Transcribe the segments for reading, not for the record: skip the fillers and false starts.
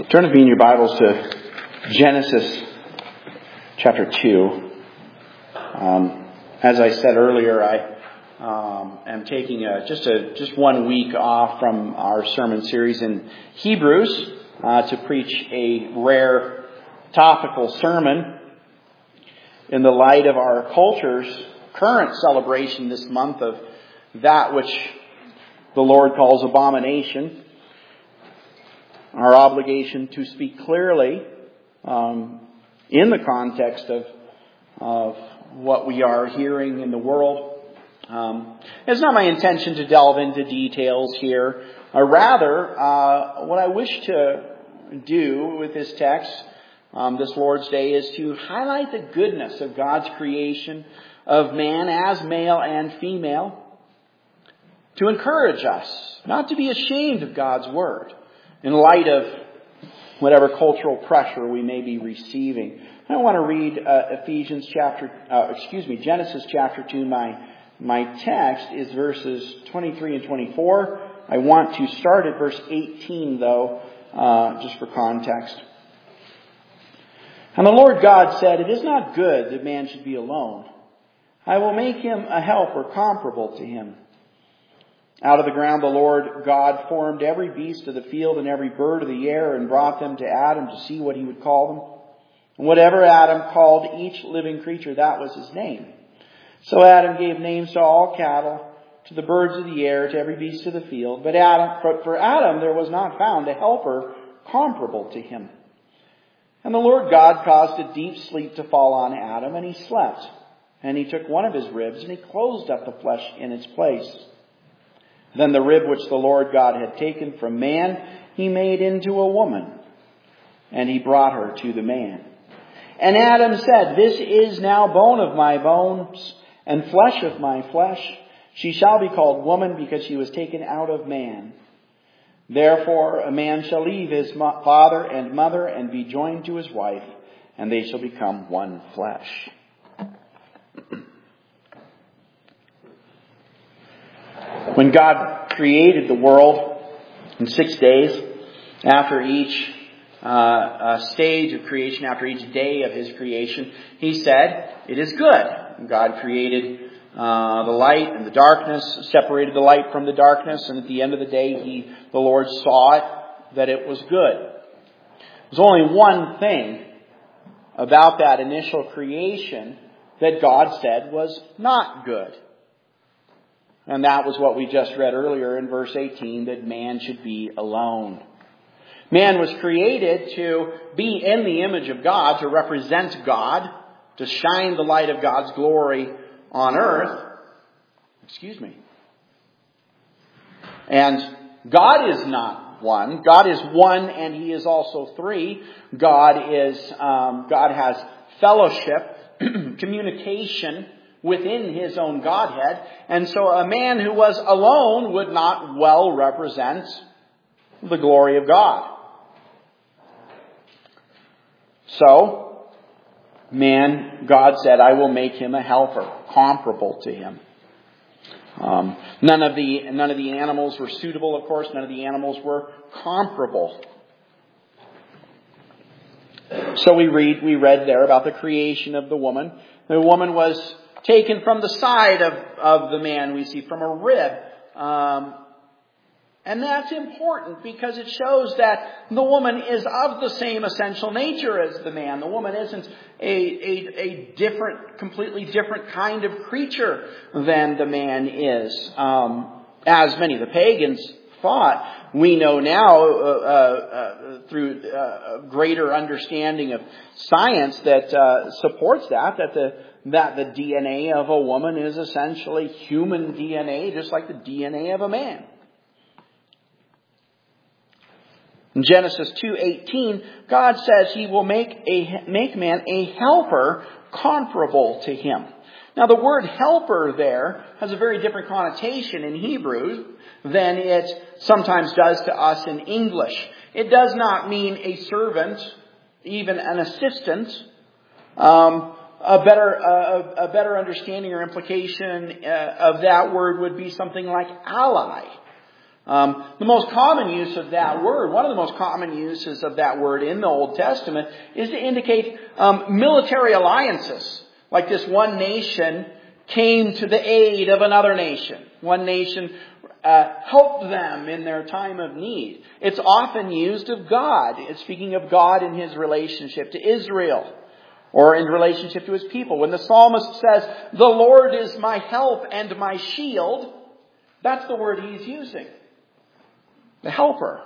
Turn with me in your Bibles to Genesis chapter 2. As I said earlier, I am taking just 1 week off from our sermon series in Hebrews to preach a rare topical sermon in the light of our culture's current celebration this month of that which the Lord calls abomination. Our obligation to speak clearly in the context of what we are hearing in the world. It's not my intention to delve into details here. Rather, what I wish to do with this text this Lord's Day is to highlight the goodness of God's creation of man as male and female, to encourage us not to be ashamed of God's Word in light of whatever cultural pressure we may be receiving. I want to read Genesis chapter 2. My text is verses 23 and 24. I want to start at verse 18 though, just for context. And the Lord God said, "It is not good that man should be alone. I will make him a helper comparable to him." Out of the ground the Lord God formed every beast of the field and every bird of the air and brought them to Adam to see what he would call them. And whatever Adam called each living creature, that was his name. So Adam gave names to all cattle, to the birds of the air, to every beast of the field. But for Adam there was not found a helper comparable to him. And the Lord God caused a deep sleep to fall on Adam, and he slept. And he took one of his ribs, and he closed up the flesh in its place. Then the rib which the Lord God had taken from man, he made into a woman, and he brought her to the man. And Adam said, "This is now bone of my bones and flesh of my flesh. She shall be called woman because she was taken out of man. Therefore a man shall leave his father and mother and be joined to his wife, and they shall become one flesh." When God created the world in 6 days, after each stage of creation, after each day of his creation, he said, "It is good." And God created the light and the darkness, separated the light from the darkness, and at the end of the day, the Lord saw it, that it was good. There's only one thing about that initial creation that God said was not good. And that was what we just read earlier in verse 18, that man should be alone. Man was created to be in the image of God, to represent God, to shine the light of God's glory on earth. And God is not one. God is one, and He is also three. God has fellowship, communication within His own Godhead. And so a man who was alone would not well represent the glory of God. So, God said, "I will make him a helper comparable to him." None of the animals were suitable, of course. None of the animals were comparable. So we read there about the creation of the woman. The woman was taken from the side of the man, we see, from a rib. And that's important because it shows that the woman is of the same essential nature as the man. The woman isn't a completely different kind of creature than the man is. As many of the pagans thought, we know now through greater understanding of science that supports that the DNA of a woman is essentially human DNA, just like the DNA of a man. In Genesis 2:18, God says He will make man a helper comparable to him. Now the word helper there has a very different connotation in Hebrew than it sometimes does to us in English. It does not mean a servant, even an assistant. A better understanding or implication of that word would be something like ally. The most common use of that word, one of the most common uses of that word in the Old Testament, is to indicate military alliances. Like this one nation came to the aid of another nation. One nation helped them in their time of need. It's often used of God. It's speaking of God in His relationship to Israel, or in relationship to His people. When the psalmist says, "The Lord is my help and my shield," that's the word he's using. The helper.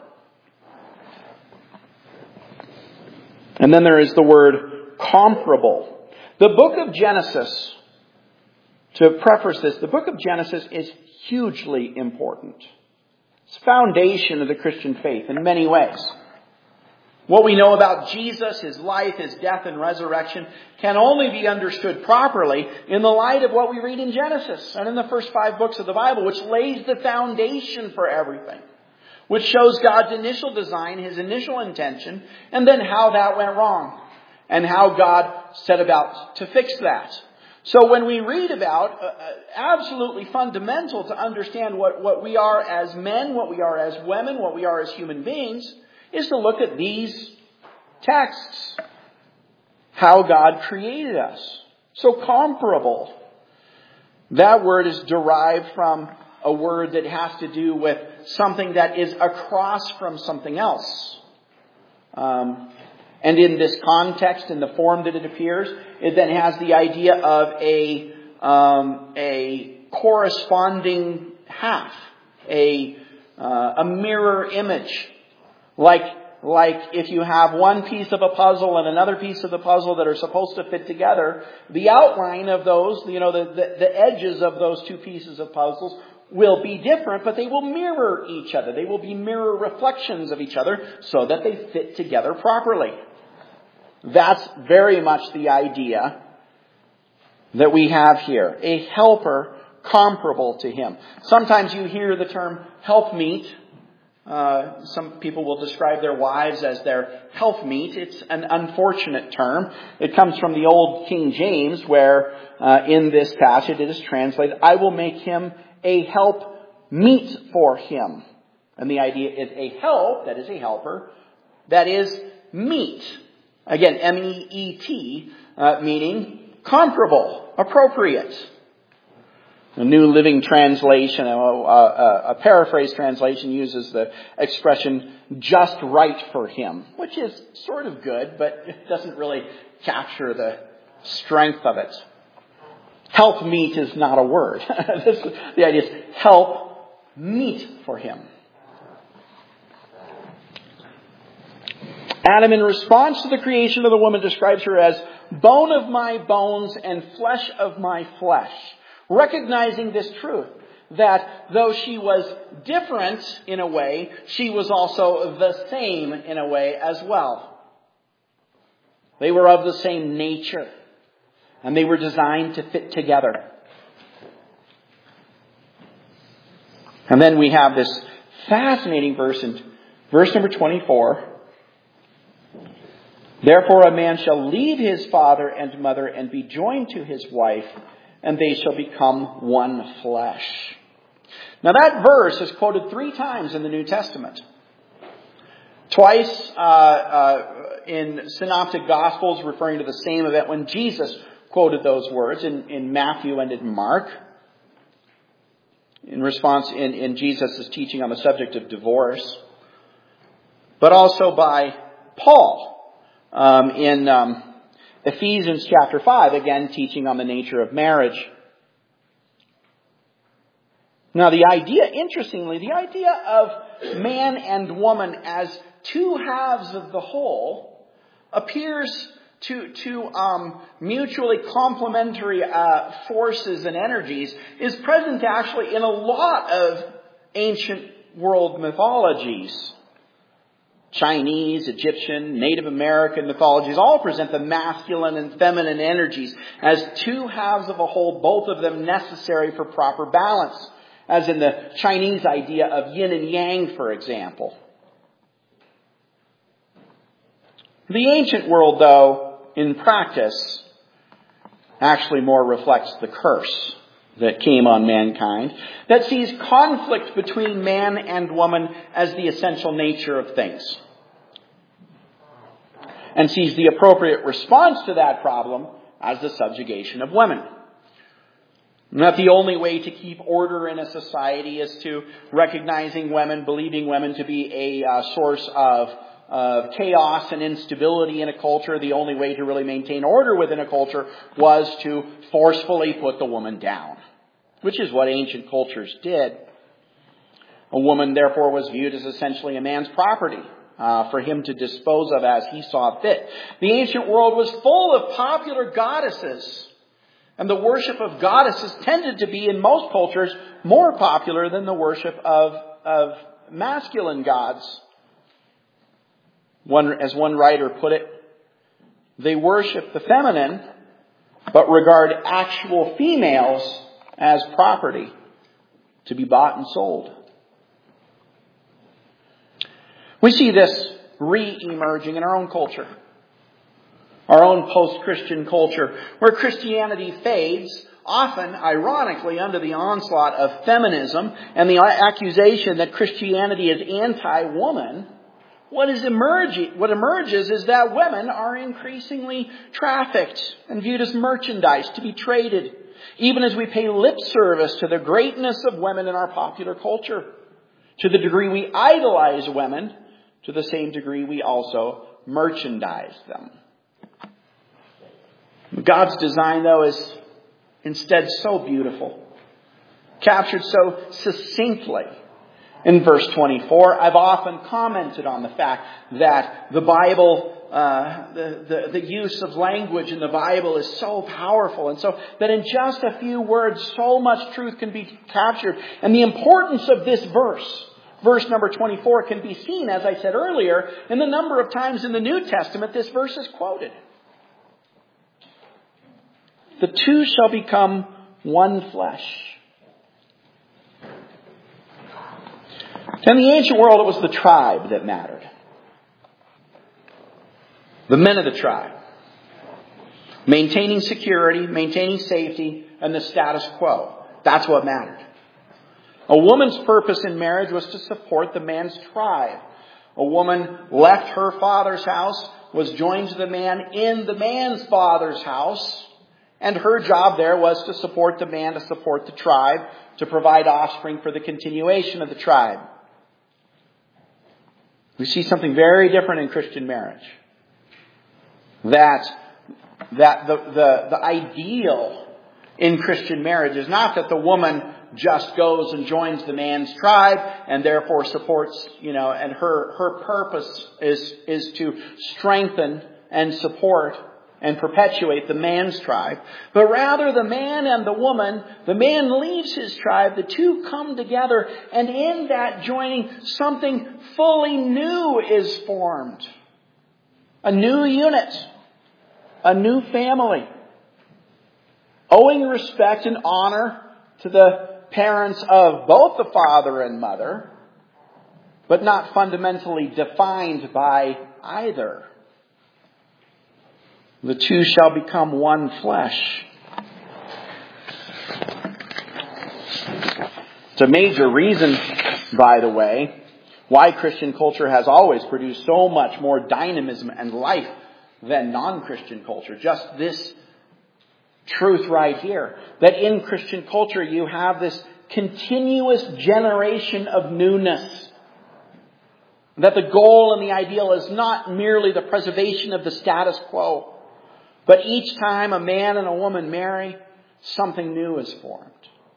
And then there is the word comparable. The book of Genesis, to preface this, the book of Genesis is hugely important. It's the foundation of the Christian faith in many ways. What we know about Jesus, His life, His death and resurrection, can only be understood properly in the light of what we read in Genesis and in the first 5 books of the Bible, which lays the foundation for everything, which shows God's initial design, His initial intention, and then how that went wrong, and how God set about to fix that. So when we read about, absolutely fundamental to understand what we are as men, what we are as women, what we are as human beings, is to look at these texts. How God created us. So comparable. That word is derived from a word that has to do with something that is across from something else. And in this context, in the form that it appears, it then has the idea of a corresponding half, a mirror image. Like if you have one piece of a puzzle and another piece of the puzzle that are supposed to fit together, the outline of those, the edges of those two pieces of puzzles will be different, but they will mirror each other. They will be mirror reflections of each other so that they fit together properly. That's very much the idea that we have here. A helper comparable to Him. Sometimes you hear the term helpmeet. Some people will describe their wives as their helpmeet. It's an unfortunate term. It comes from the old King James, where in this passage it is translated, "I will make him a help meet for him." And the idea is a help, that is a helper, that is meet. Again, M-E-E-T, meaning comparable, appropriate. A New Living Translation, a paraphrase translation, uses the expression "just right for him," which is sort of good, but it doesn't really capture the strength of it. Help meet is not a word. The idea is help meet for him. Adam, in response to the creation of the woman, describes her as bone of my bones and flesh of my flesh. Recognizing this truth, that though she was different in a way, she was also the same in a way as well. They were of the same nature, and they were designed to fit together. And then we have this fascinating verse in verse number 24. "Therefore a man shall leave his father and mother and be joined to his wife, and they shall become one flesh." Now that verse is quoted 3 times in the New Testament. Twice in Synoptic Gospels referring to the same event when Jesus quoted those words in Matthew and in Mark. In response in Jesus' teaching on the subject of divorce. But also by Paul in Ephesians chapter 5, again teaching on the nature of marriage. Now interestingly, the idea of man and woman as two halves of the whole appears to mutually complementary forces and energies is present actually in a lot of ancient world mythologies. Chinese, Egyptian, Native American mythologies all present the masculine and feminine energies as two halves of a whole, both of them necessary for proper balance, as in the Chinese idea of yin and yang, for example. The ancient world, though, in practice, actually more reflects the curse that came on mankind, that sees conflict between man and woman as the essential nature of things, and sees the appropriate response to that problem as the subjugation of women. Not the only way to keep order in a society is to recognizing women, believing women to be a source of chaos and instability in a culture. The only way to really maintain order within a culture was to forcefully put the woman down, which is what ancient cultures did. A woman, therefore, was viewed as essentially a man's property for him to dispose of as he saw fit. The ancient world was full of popular goddesses, and the worship of goddesses tended to be, in most cultures, more popular than the worship of masculine gods. As one writer put it, they worship the feminine, but regard actual females as property to be bought and sold. We see this re-emerging in our own culture. Our own post-Christian culture, where Christianity fades, often, ironically, under the onslaught of feminism and the accusation that Christianity is anti-woman. What emerges is that women are increasingly trafficked and viewed as merchandise to be traded, even as we pay lip service to the greatness of women in our popular culture. To the degree we idolize women, to the same degree we also merchandise them. God's design, though, is instead so beautiful, captured so succinctly in verse 24. I've often commented on the fact that the Bible, the use of language in the Bible is so powerful, and so that in just a few words, so much truth can be captured. And the importance of this verse number 24, can be seen, as I said earlier, in the number of times in the New Testament this verse is quoted. The two shall become one flesh. In the ancient world, it was the tribe that mattered. The men of the tribe. Maintaining security, maintaining safety, and the status quo. That's what mattered. A woman's purpose in marriage was to support the man's tribe. A woman left her father's house, was joined to the man in the man's father's house, and her job there was to support the man, to support the tribe, to provide offspring for the continuation of the tribe. We see something very different in Christian marriage. That the ideal in Christian marriage is not that the woman just goes and joins the man's tribe and therefore supports, and her purpose is to strengthen and support and perpetuate the man's tribe. But rather the man and the woman, the man leaves his tribe, the two come together, and in that joining, something fully new is formed. A new unit. A new family. Owing respect and honor to the parents of both the father and mother, but not fundamentally defined by either. The two shall become one flesh. It's a major reason, by the way, why Christian culture has always produced so much more dynamism and life than non-Christian culture. Just this truth right here, that in Christian culture you have this continuous generation of newness. That the goal and the ideal is not merely the preservation of the status quo, but each time a man and a woman marry, something new is formed.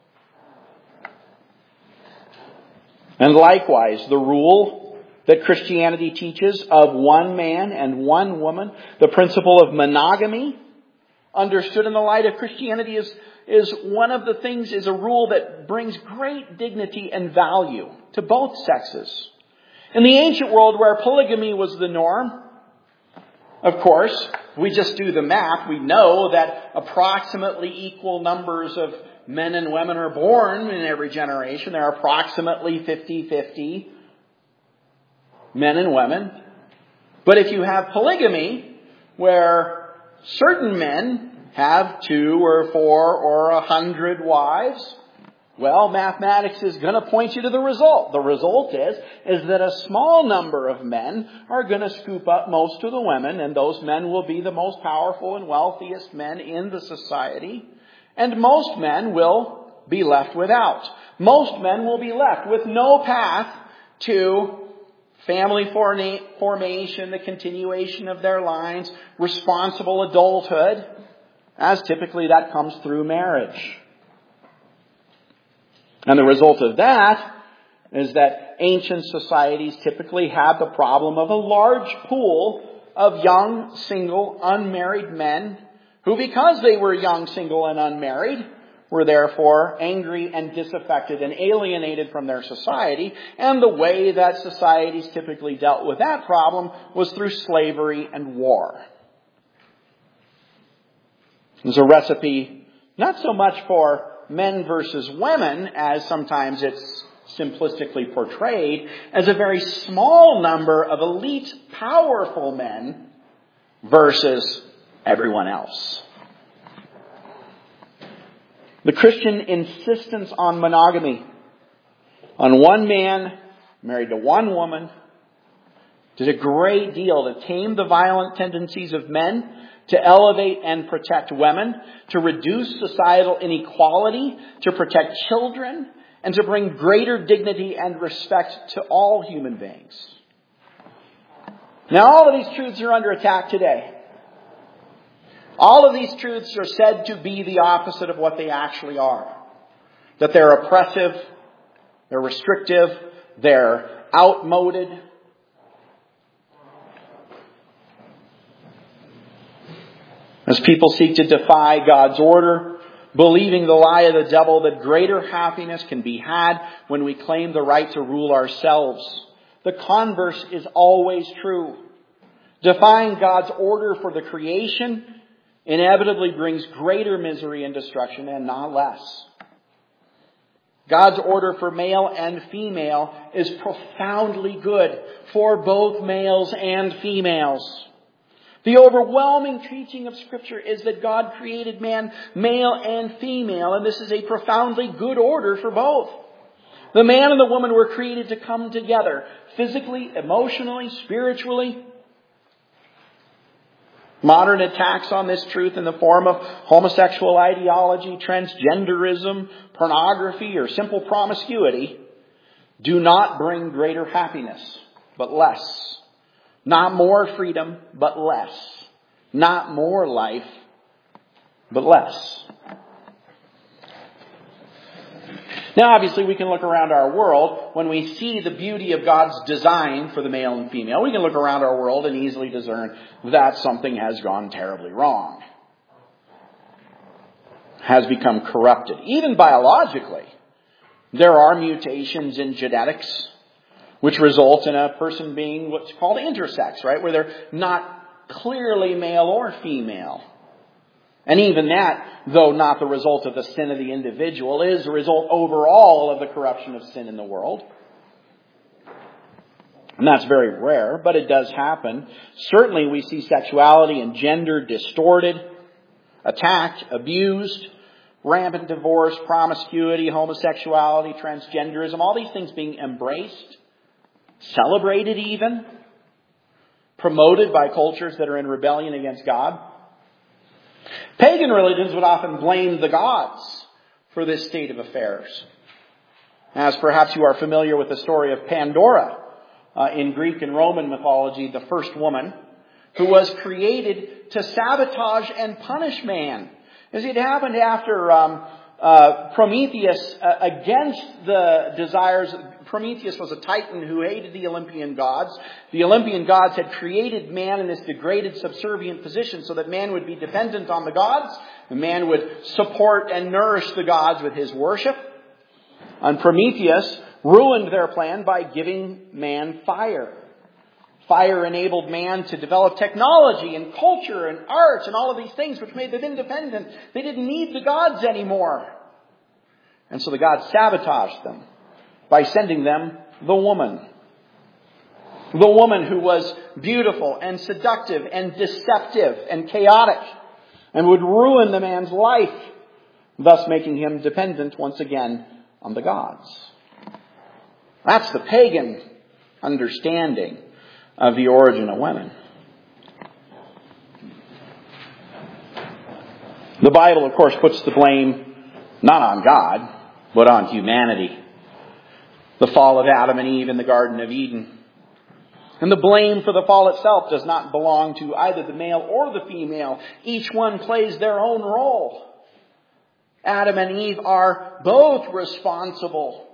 And likewise, the rule that Christianity teaches of one man and one woman, the principle of monogamy, understood in the light of Christianity, is one of the things, is a rule that brings great dignity and value to both sexes. In the ancient world where polygamy was the norm, of course, we just do the math. We know that approximately equal numbers of men and women are born in every generation. There are approximately 50-50 men and women. But if you have polygamy, where certain men have 2 or 4 or 100 wives? Well, mathematics is going to point you to the result. The result is that a small number of men are going to scoop up most of the women, and those men will be the most powerful and wealthiest men in the society. And most men will be left without. Most men will be left with no path to family formation, the continuation of their lines, responsible adulthood, as typically that comes through marriage. And the result of that is that ancient societies typically had the problem of a large pool of young, single, unmarried men who, because they were young, single, and unmarried, were therefore angry and disaffected and alienated from their society. And the way that societies typically dealt with that problem was through slavery and war. There's a recipe not so much for men versus women, as sometimes it's simplistically portrayed, as a very small number of elite, powerful men versus everyone else. The Christian insistence on monogamy, on one man married to one woman, did a great deal to tame the violent tendencies of men, to elevate and protect women, to reduce societal inequality, to protect children, and to bring greater dignity and respect to all human beings. Now, all of these truths are under attack today. All of these truths are said to be the opposite of what they actually are. That they're oppressive, they're restrictive, they're outmoded. As people seek to defy God's order, believing the lie of the devil that greater happiness can be had when we claim the right to rule ourselves, the converse is always true. Defying God's order for the creation inevitably brings greater misery and destruction, and not less. God's order for male and female is profoundly good for both males and females. The overwhelming teaching of Scripture is that God created man male and female, and this is a profoundly good order for both. The man and the woman were created to come together, physically, emotionally, spiritually. Modern attacks on this truth in the form of homosexual ideology, transgenderism, pornography, or simple promiscuity do not bring greater happiness, but less. Not more freedom, but less. Not more life, but less. Now, obviously, we can look around our world when we see the beauty of God's design for the male and female. We can look around our world and easily discern that something has gone terribly wrong. Has become corrupted. Even biologically, there are mutations in genetics which result in a person being what's called intersex, right? Where they're not clearly male or female. And even that, though not the result of the sin of the individual, is the result overall of the corruption of sin in the world. And that's very rare, but it does happen. Certainly we see sexuality and gender distorted, attacked, abused, rampant divorce, promiscuity, homosexuality, transgenderism, all these things being embraced, celebrated even, promoted by cultures that are in rebellion against God. Pagan religions would often blame the gods for this state of affairs. As perhaps you are familiar with the story of Pandora in Greek and Roman mythology, the first woman who was created to sabotage and punish man. As it happened after Prometheus, against the desires. Prometheus was a titan who hated the Olympian gods. The Olympian gods had created man in this degraded, subservient position so that man would be dependent on the gods. And man would support and nourish the gods with his worship. And Prometheus ruined their plan by giving man fire. Fire enabled man to develop technology and culture and art and all of these things which made them independent. They didn't need the gods anymore. And so the gods sabotaged them by sending them the woman. The woman who was beautiful and seductive and deceptive and chaotic. and would ruin the man's life, thus making him dependent once again on the gods. That's the pagan understanding of the origin of women. The Bible, of course, puts the blame not on God, but on humanity. The fall of Adam and Eve in the Garden of Eden. And the blame for the fall itself does not belong to either the male or the female. Each one plays their own role. Adam and Eve are both responsible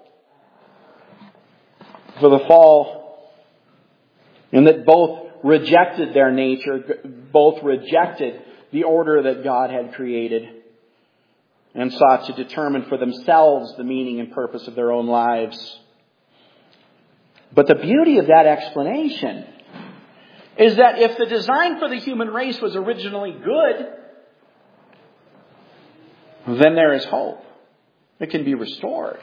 for the fall, in that both rejected their nature, both rejected the order that God had created, and sought to determine for themselves the meaning and purpose of their own lives. But the beauty of that explanation is that if the design for the human race was originally good, then there is hope. It can be restored.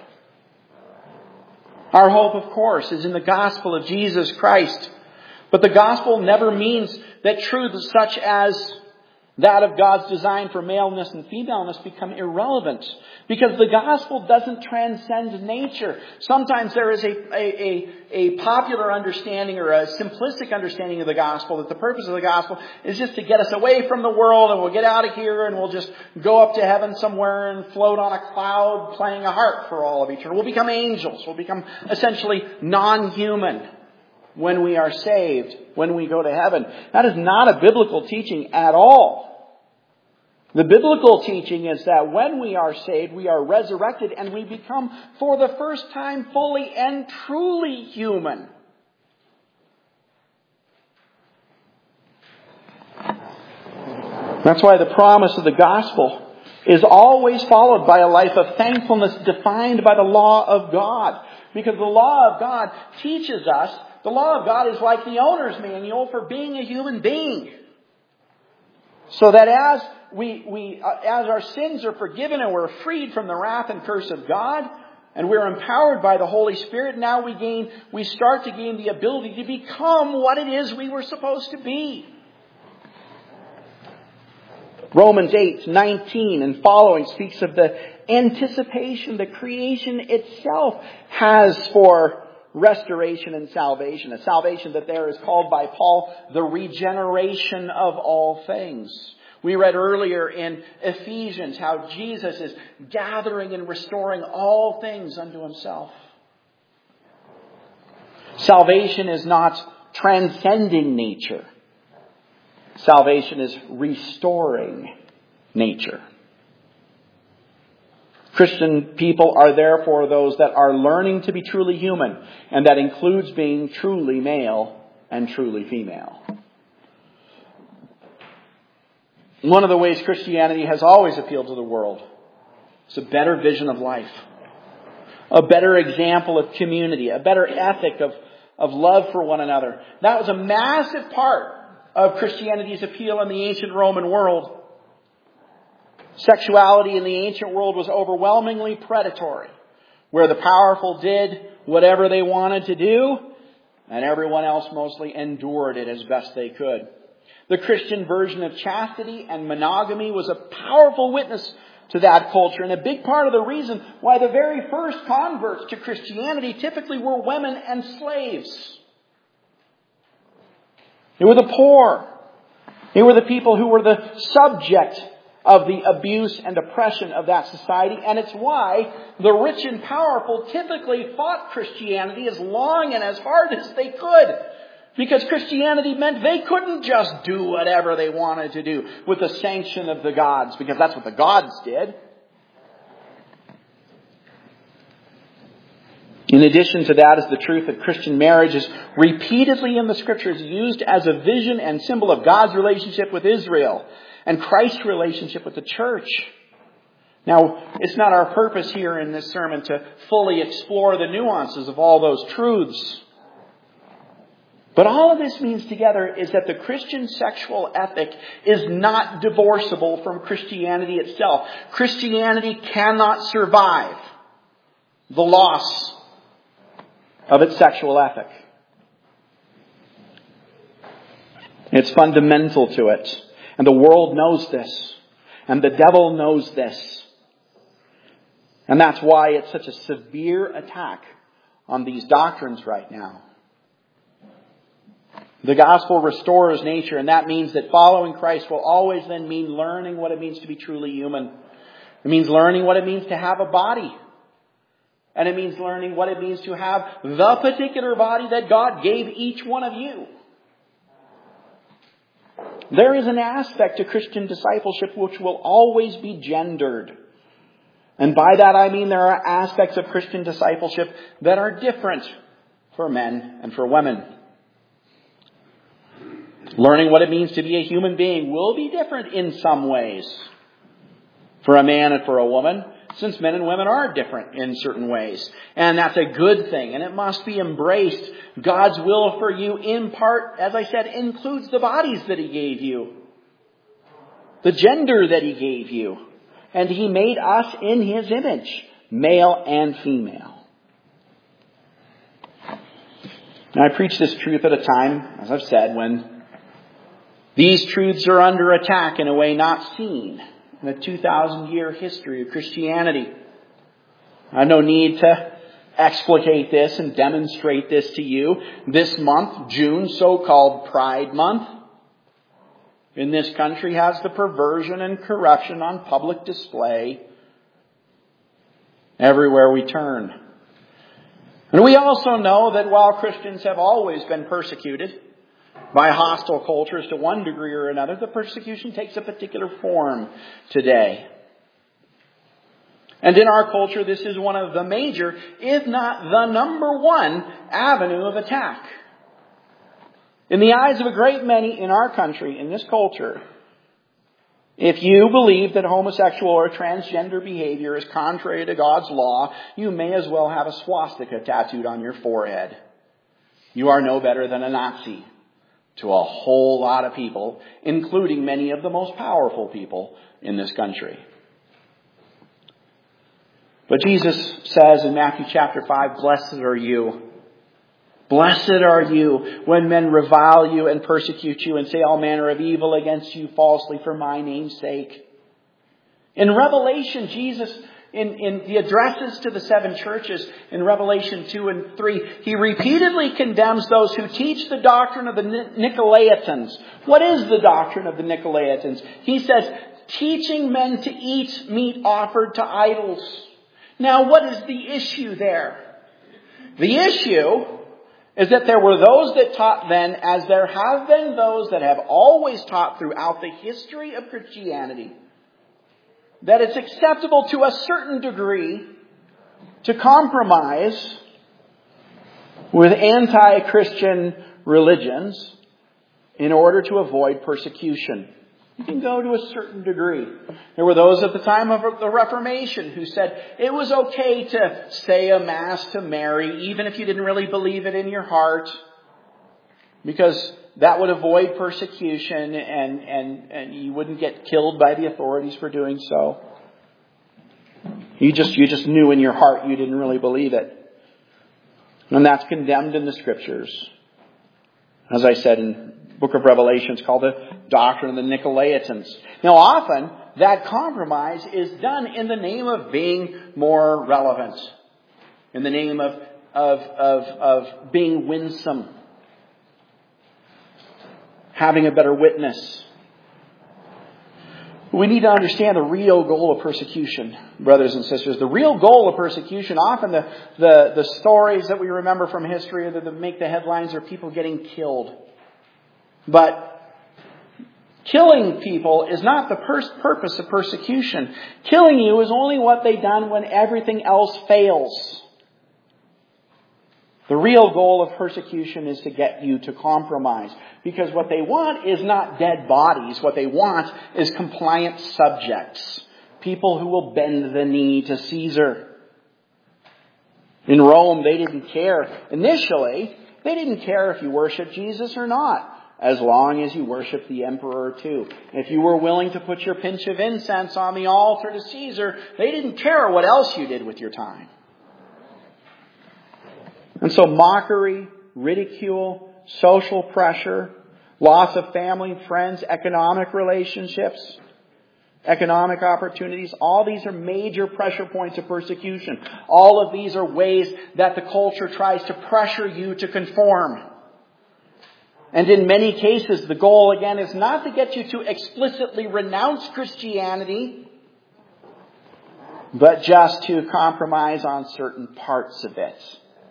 Our hope, of course, is in the gospel of Jesus Christ. But the gospel never means that truths such as that of God's design for maleness and femaleness become irrelevant, because the gospel doesn't transcend nature. Sometimes there is a popular understanding or a simplistic understanding of the gospel, that the purpose of the gospel is just to get us away from the world, and we'll get out of here and we'll just go up to heaven somewhere and float on a cloud playing a harp for all of eternity. We'll become angels. We'll become essentially non-human when we are saved, when we go to heaven. That is not a biblical teaching at all. The biblical teaching is that when we are saved, we are resurrected and we become, for the first time, fully and truly human. That's why the promise of the gospel is always followed by a life of thankfulness defined by the law of God. Because the law of God teaches us, the law of God is like the owner's manual for being a human being. So that as our sins are forgiven and we're freed from the wrath and curse of God, and we're empowered by the Holy Spirit, now we start to gain the ability to become what it is we were supposed to be. Romans 8:19 and following speaks of the anticipation that creation itself has for restoration and salvation. A salvation that there is called by Paul the regeneration of all things. We read earlier in Ephesians how Jesus is gathering and restoring all things unto himself. Salvation is not transcending nature. Salvation is restoring nature. Christian people are therefore those that are learning to be truly human, and that includes being truly male and truly female. One of the ways Christianity has always appealed to the world is a better vision of life, a better example of community, a better ethic of love for one another. That was a massive part of Christianity's appeal in the ancient Roman world. Sexuality in the ancient world was overwhelmingly predatory, where the powerful did whatever they wanted to do, and everyone else mostly endured it as best they could. The Christian version of chastity and monogamy was a powerful witness to that culture, and a big part of the reason why the very first converts to Christianity typically were women and slaves. They were the poor. They were the people who were the subject of the abuse and oppression of that society. And it's why the rich and powerful typically fought Christianity as long and as hard as they could. Because Christianity meant they couldn't just do whatever they wanted to do with the sanction of the gods, because that's what the gods did. In addition to that is the truth that Christian marriage is repeatedly in the Scriptures used as a vision and symbol of God's relationship with Israel and Christ's relationship with the church. Now, it's not our purpose here in this sermon to fully explore the nuances of all those truths. But all of this means together is that the Christian sexual ethic is not divorceable from Christianity itself. Christianity cannot survive the loss of its sexual ethic. It's fundamental to it. And the world knows this. And the devil knows this. And that's why it's such a severe attack on these doctrines right now. The gospel restores nature, and that means that following Christ will always then mean learning what it means to be truly human. It means learning what it means to have a body. And it means learning what it means to have the particular body that God gave each one of you. There is an aspect to Christian discipleship which will always be gendered. And by that I mean there are aspects of Christian discipleship that are different for men and for women. Learning what it means to be a human being will be different in some ways for a man and for a woman, since men and women are different in certain ways. And that's a good thing, and it must be embraced. God's will for you, in part, as I said, includes the bodies that He gave you, the gender that He gave you. And He made us in His image, male and female. Now, I preach this truth at a time, as I've said, when these truths are under attack in a way not seen in the 2,000-year history of Christianity. I have no need to explicate this and demonstrate this to you. This month, June, so-called Pride Month, in this country has the perversion and corruption on public display everywhere we turn. And we also know that while Christians have always been persecuted by hostile cultures to one degree or another, the persecution takes a particular form today. And in our culture, this is one of the major, if not the number one, avenue of attack. In the eyes of a great many in our country, in this culture, if you believe that homosexual or transgender behavior is contrary to God's law, you may as well have a swastika tattooed on your forehead. You are no better than a Nazi to a whole lot of people, including many of the most powerful people in this country. But Jesus says in Matthew chapter 5, "Blessed are you. Blessed are you when men revile you and persecute you and say all manner of evil against you falsely for my name's sake." In Revelation, Jesus, in the addresses to the 7 churches in Revelation 2 and 3, He repeatedly condemns those who teach the doctrine of the Nicolaitans. What is the doctrine of the Nicolaitans? He says, teaching men to eat meat offered to idols. Now, what is the issue there? The issue is that there were those that taught then, as there have been those that have always taught throughout the history of Christianity, that it's acceptable to a certain degree to compromise with anti-Christian religions in order to avoid persecution. You can go to a certain degree. There were those at the time of the Reformation who said it was okay to say a Mass to Mary, even if you didn't really believe it in your heart, because that would avoid persecution and you wouldn't get killed by the authorities for doing so. You just knew in your heart you didn't really believe it. And that's condemned in the Scriptures. As I said in the book of Revelation, it's called the doctrine of the Nicolaitans. Now often, that compromise is done in the name of being more relevant. In the name of being winsome. Having a better witness. We need to understand the real goal of persecution, brothers and sisters. The real goal of persecution, often the stories that we remember from history that make the headlines are people getting killed. But killing people is not the purpose of persecution. Killing you is only what they've done when everything else fails. The real goal of persecution is to get you to compromise. Because what they want is not dead bodies. What they want is compliant subjects. People who will bend the knee to Caesar. In Rome, they didn't care. Initially, they didn't care if you worshiped Jesus or not, as long as you worshiped the emperor too. If you were willing to put your pinch of incense on the altar to Caesar, they didn't care what else you did with your time. And so mockery, ridicule, social pressure, loss of family, friends, economic relationships, economic opportunities. All these are major pressure points of persecution. All of these are ways that the culture tries to pressure you to conform. And in many cases, the goal, again, is not to get you to explicitly renounce Christianity, but just to compromise on certain parts of it.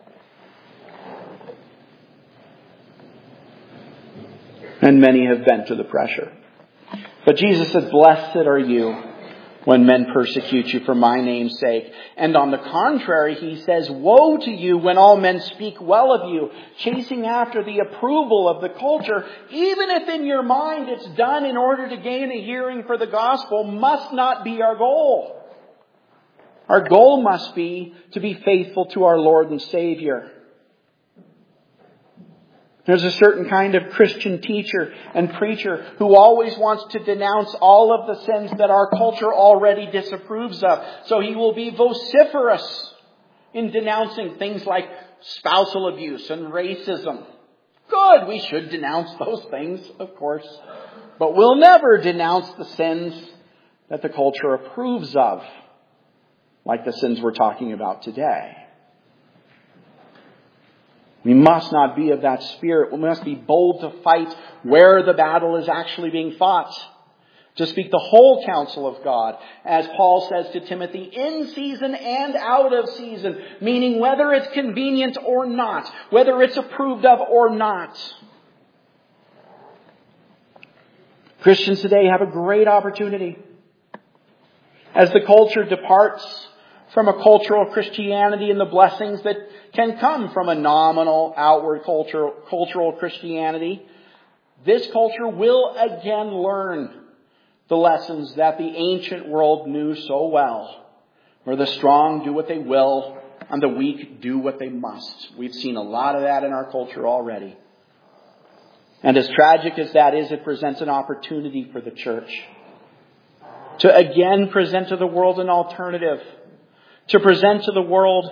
And many have bent to the pressure. But Jesus said, "Blessed are you when men persecute you for my name's sake." And on the contrary, he says, "Woe to you when all men speak well of you," chasing after the approval of the culture, even if in your mind it's done in order to gain a hearing for the gospel, must not be our goal. Our goal must be to be faithful to our Lord and Savior. There's a certain kind of Christian teacher and preacher who always wants to denounce all of the sins that our culture already disapproves of. So he will be vociferous in denouncing things like spousal abuse and racism. Good, we should denounce those things, of course. But we'll never denounce the sins that the culture approves of, like the sins we're talking about today. We must not be of that spirit. We must be bold to fight where the battle is actually being fought. To speak the whole counsel of God, as Paul says to Timothy, in season and out of season, meaning whether it's convenient or not, whether it's approved of or not. Christians today have a great opportunity. As the culture departs from a cultural Christianity and the blessings that can come from a nominal outward cultural Christianity, this culture will again learn the lessons that the ancient world knew so well, where the strong do what they will and the weak do what they must. We've seen a lot of that in our culture already. And as tragic as that is, it presents an opportunity for the church to again present to the world an alternative, to present to the world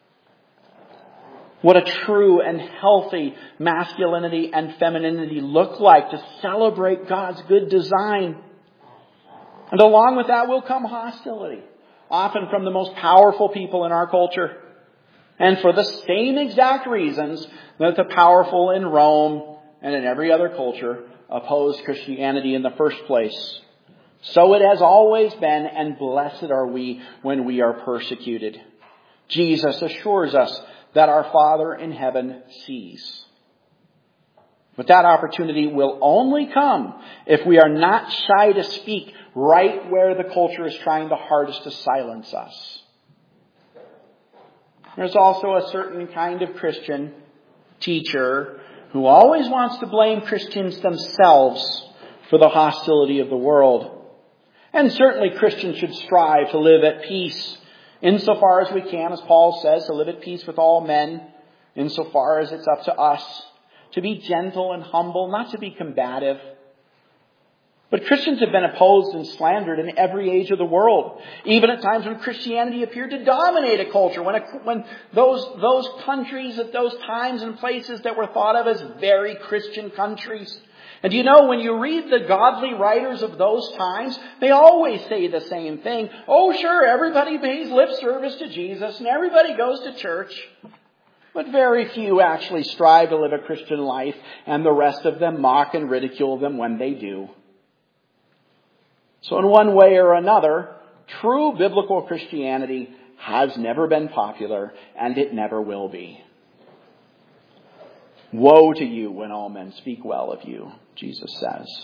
what a true and healthy masculinity and femininity look like, to celebrate God's good design. And along with that will come hostility, often from the most powerful people in our culture. And for the same exact reasons that the powerful in Rome and in every other culture opposed Christianity in the first place. So it has always been, and blessed are we when we are persecuted. Jesus assures us that our Father in heaven sees. But that opportunity will only come if we are not shy to speak right where the culture is trying the hardest to silence us. There's also a certain kind of Christian teacher who always wants to blame Christians themselves for the hostility of the world. And certainly Christians should strive to live at peace insofar as we can, as Paul says, to live at peace with all men, insofar as it's up to us to be gentle and humble, not to be combative. But Christians have been opposed and slandered in every age of the world, even at times when Christianity appeared to dominate a culture, when those countries at those times and places that were thought of as very Christian countries. And you know, when you read the godly writers of those times, they always say the same thing. Oh, sure, everybody pays lip service to Jesus and everybody goes to church. But very few actually strive to live a Christian life, and the rest of them mock and ridicule them when they do. So in one way or another, true biblical Christianity has never been popular, and it never will be. Woe to you when all men speak well of you, Jesus says.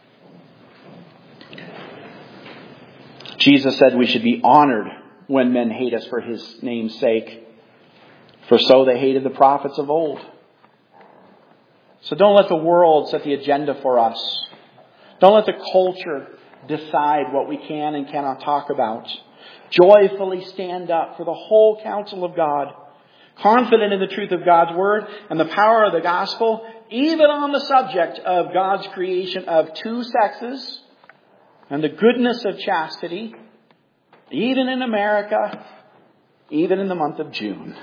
Jesus said we should be honored when men hate us for his name's sake, for so they hated the prophets of old. So don't let the world set the agenda for us. Don't let the culture decide what we can and cannot talk about. Joyfully stand up for the whole counsel of God, confident in the truth of God's word and the power of the gospel, even on the subject of God's creation of two sexes and the goodness of chastity, even in America, even in the month of June.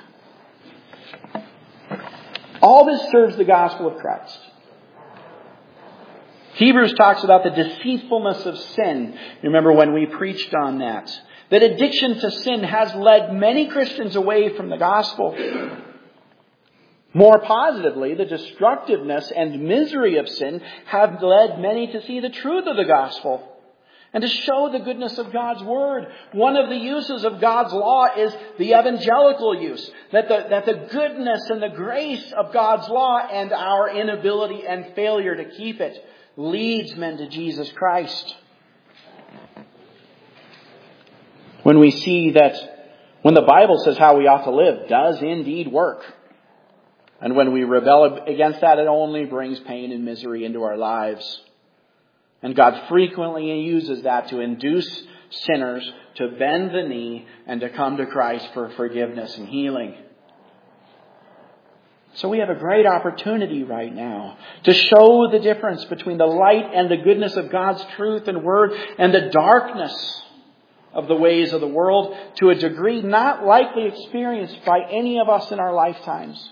All this serves the gospel of Christ. Hebrews talks about the deceitfulness of sin. You remember when we preached on that? That addiction to sin has led many Christians away from the gospel. More positively, the destructiveness and misery of sin have led many to see the truth of the gospel and to show the goodness of God's word. One of the uses of God's law is the evangelical use. That the goodness and the grace of God's law and our inability and failure to keep it leads men to Jesus Christ. When we see that when the Bible says how we ought to live does indeed work. And when we rebel against that, it only brings pain and misery into our lives. And God frequently uses that to induce sinners to bend the knee and to come to Christ for forgiveness and healing. So we have a great opportunity right now to show the difference between the light and the goodness of God's truth and word and the darkness of the ways of the world to a degree not likely experienced by any of us in our lifetimes.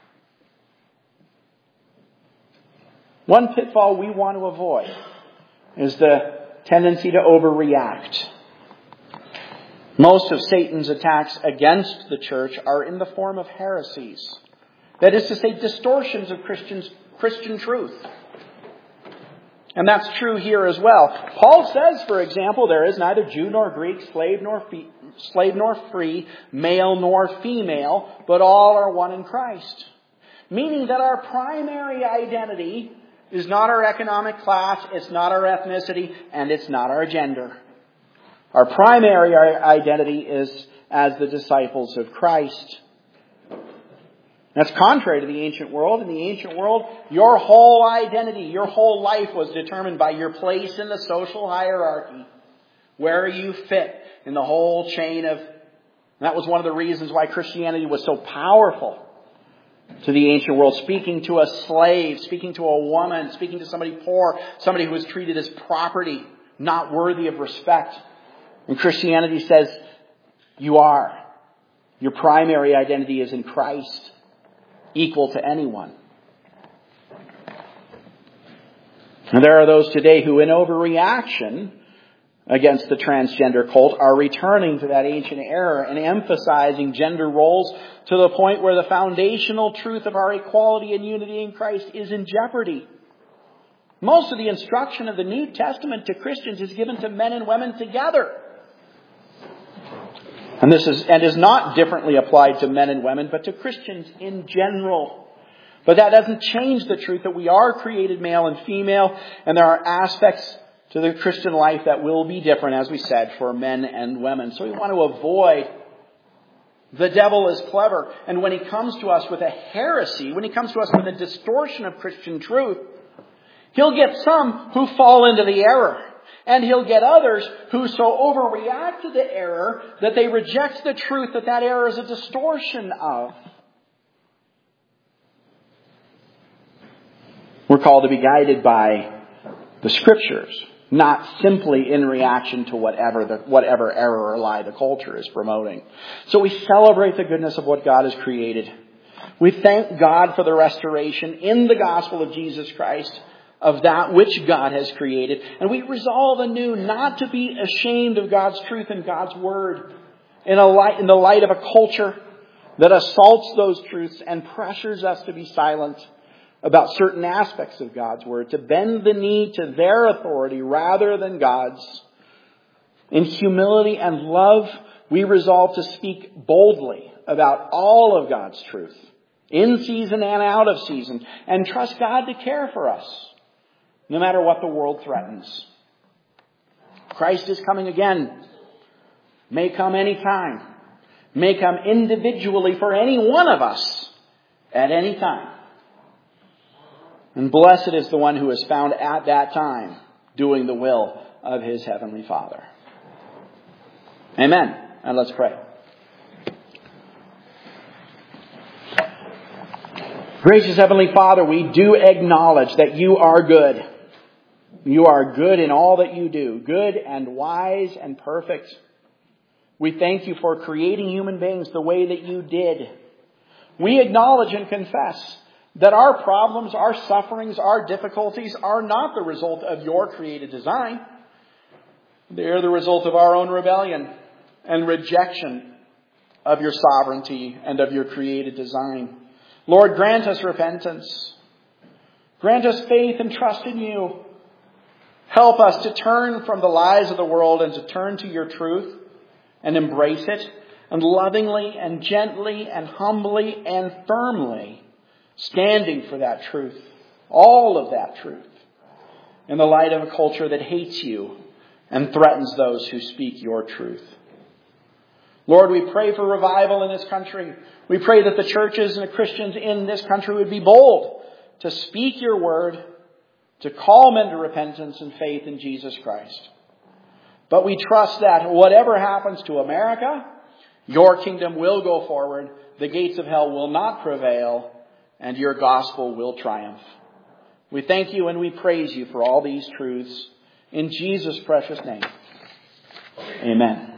One pitfall we want to avoid is the tendency to overreact. Most of Satan's attacks against the church are in the form of heresies. That is to say, distortions of Christian truth. And that's true here as well. Paul says, for example, there is neither Jew nor Greek, slave nor free, male nor female, but all are one in Christ. Meaning that our primary identity is not our economic class, it's not our ethnicity, and it's not our gender. Our primary identity is as the disciples of Christ. That's contrary to the ancient world. In the ancient world, your whole identity, your whole life was determined by your place in the social hierarchy. Where you fit in the whole chain of... That was one of the reasons why Christianity was so powerful to the ancient world. Speaking to a slave, speaking to a woman, speaking to somebody poor, somebody who was treated as property, not worthy of respect. And Christianity says, you are. Your primary identity is in Christ, equal to anyone. And there are those today who, in overreaction against the transgender cult, are returning to that ancient error and emphasizing gender roles to the point where the foundational truth of our equality and unity in Christ is in jeopardy. Most of the instruction of the New Testament to Christians is given to men and women together. And this is not differently applied to men and women, but to Christians in general. But that doesn't change the truth that we are created male and female, and there are aspects to the Christian life that will be different, as we said, for men and women. So we want to avoid... The devil is clever, and when he comes to us with a heresy, when he comes to us with a distortion of Christian truth, he'll get some who fall into the error. And he'll get others who so overreact to the error that they reject the truth that error is a distortion of. We're called to be guided by the Scriptures, not simply in reaction to whatever error or lie the culture is promoting. So we celebrate the goodness of what God has created. We thank God for the restoration in the gospel of Jesus Christ of that which God has created. And we resolve anew not to be ashamed of God's truth and God's word in the light of a culture that assaults those truths and pressures us to be silent about certain aspects of God's word, to bend the knee to their authority rather than God's. In humility and love, we resolve to speak boldly about all of God's truth, in season and out of season, and trust God to care for us, no matter what the world threatens. Christ is coming again. May come any time. May come individually for any one of us at any time. And blessed is the one who is found at that time doing the will of his heavenly Father. Amen. And let's pray. Gracious Heavenly Father, we do acknowledge that you are good. You are good in all that you do, good and wise and perfect. We thank you for creating human beings the way that you did. We acknowledge and confess that our problems, our sufferings, our difficulties are not the result of your created design. They're the result of our own rebellion and rejection of your sovereignty and of your created design. Lord, grant us repentance. Grant us faith and trust in you. Help us to turn from the lies of the world and to turn to your truth and embrace it, and lovingly and gently and humbly and firmly standing for that truth, all of that truth, in the light of a culture that hates you and threatens those who speak your truth. Lord, we pray for revival in this country. We pray that the churches and the Christians in this country would be bold to speak your word, to call men to repentance and faith in Jesus Christ. But we trust that whatever happens to America, your kingdom will go forward, the gates of hell will not prevail, and your gospel will triumph. We thank you and we praise you for all these truths. In Jesus' precious name, amen.